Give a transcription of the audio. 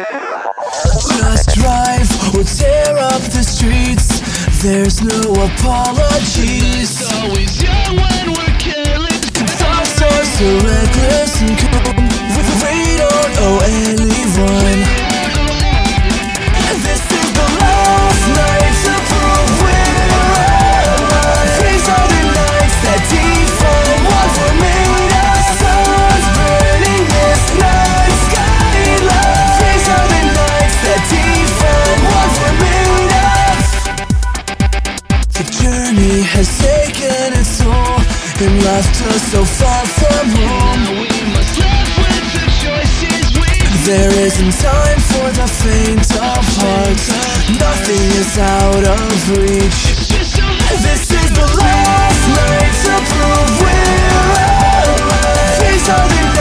Just drive or tear up the streets. There's no apologies. It's always young when we're careless. Thoughts are so reckless and cold. We don't owe anyone. This is the last night to prove we're alive. These are the nights that define what we're made of. Sun's burning this night skyline. These are the nights that define what we're made of. The journey has taken its toll and left us so far from home. We must live with the choices we make. There isn't time for the faint of heart. Nothing is out of reach. It's just so This is the last night to prove we're alive. These are the